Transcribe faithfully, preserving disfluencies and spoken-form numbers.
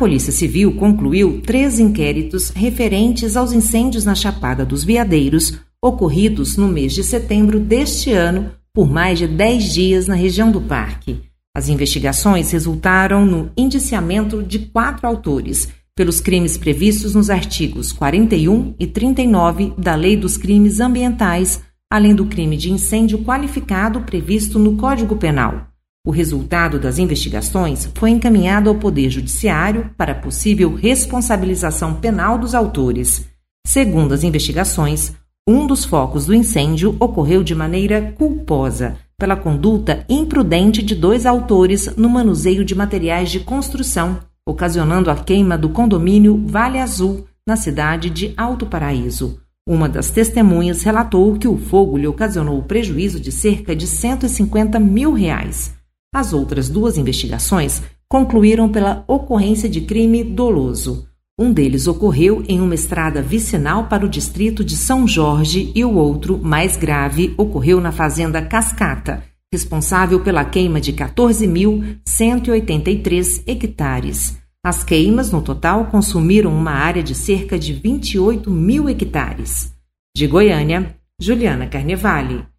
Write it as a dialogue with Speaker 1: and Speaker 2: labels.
Speaker 1: Polícia Civil concluiu três inquéritos referentes aos incêndios na Chapada dos Veadeiros, ocorridos no mês de setembro deste ano, por mais de dez dias na região do parque. As investigações resultaram no indiciamento de quatro autores, pelos crimes previstos nos artigos quarenta e um e trinta e nove da Lei dos Crimes Ambientais, além do crime de incêndio qualificado previsto no Código Penal. O resultado das investigações foi encaminhado ao Poder Judiciário para possível responsabilização penal dos autores. Segundo as investigações, um dos focos do incêndio ocorreu de maneira culposa, pela conduta imprudente de dois autores no manuseio de materiais de construção, ocasionando a queima do condomínio Vale Azul, na cidade de Alto Paraíso. Uma das testemunhas relatou que o fogo lhe ocasionou prejuízo de cerca de cento e cinquenta mil reais. As outras duas investigações concluíram pela ocorrência de crime doloso. Um deles ocorreu em uma estrada vicinal para o distrito de São Jorge e o outro, mais grave, ocorreu na fazenda Cascata, responsável pela queima de quatorze mil cento e oitenta e três hectares. As queimas, no total, consumiram uma área de cerca de vinte e oito mil hectares. De Goiânia, Juliana Carnevale.